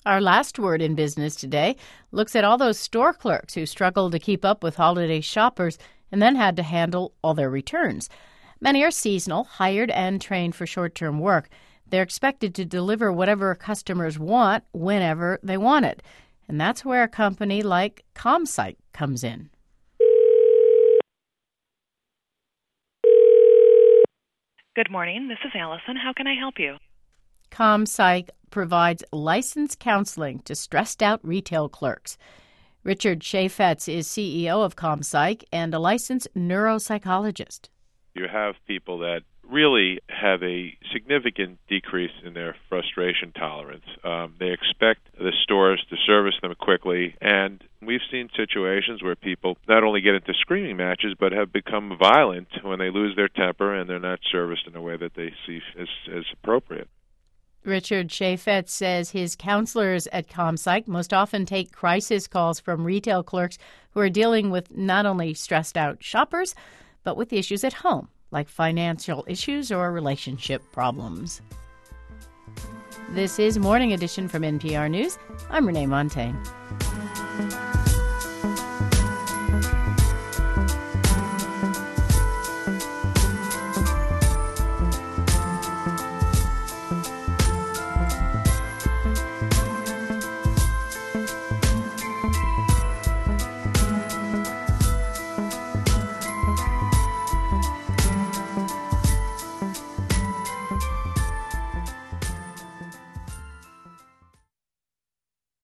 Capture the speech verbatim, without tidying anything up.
Our last word in business today looks at all those store clerks who struggled to keep up with holiday shoppers and then had to handle all their returns. Many are seasonal, hired and trained for short-term work. They're expected to deliver whatever customers want whenever they want it. And that's where a company like ComPsych comes in. Good morning. This is Allison. How can I help you? ComPsych provides licensed counseling to stressed-out retail clerks. Richard Chaffetz is C E O of ComPsych and a licensed neuropsychologist. You have people that really have a significant decrease in their frustration tolerance. Um, they expect the stores to service them quickly, and we've seen situations where people not only get into screaming matches, but have become violent when they lose their temper and they're not serviced in a way that they see as, as appropriate. Richard Chaffetz says his counselors at ComPsych most often take crisis calls from retail clerks who are dealing with not only stressed-out shoppers, but with issues at home, like financial issues or relationship problems. This is Morning Edition from N P R News. I'm Renee Montaigne.